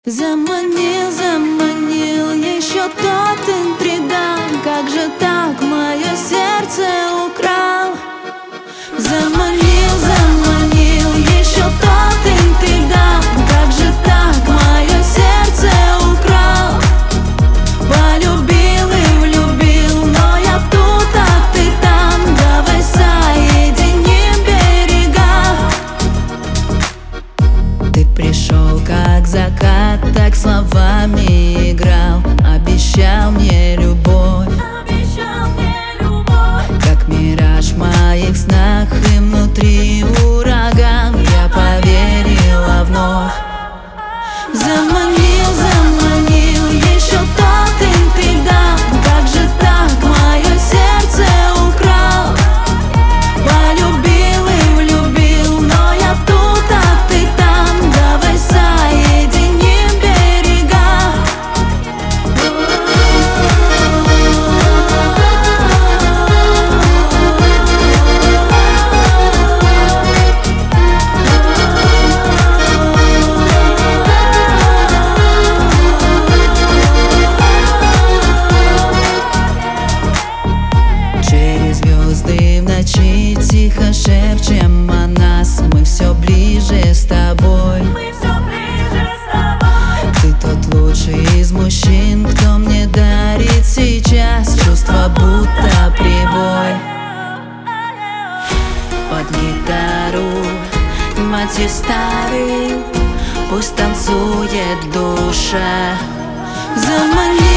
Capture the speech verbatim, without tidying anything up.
Заманил, заманил еще тот интригант. Как же так мое сердце украл? Заманил, заманил еще тот интригант. Как же так мое сердце украл? Полюбил и влюбил, но я тут, а ты там. Давай соединим берега. Ты пришел как закат, так словами играл. Обещал мне любовь, обещал мне любовь. как мираж в моих снах, и внутри ураган. Я поверила вновь. Заманил, заманил еще тот интригант. Как же так мое сердце украл? Полюбил и влюбил, но я тут, а ты там. Давай соединим берега. Через звезды в ночи тихо шепчем о нас. Мы все ближе с тобой. Мы все ближе с тобой. Ты тот лучший из мужчин, кто мне дарит сейчас чувство, будто прибой. Под гитару мотив старый, пусть танцует душа. Замани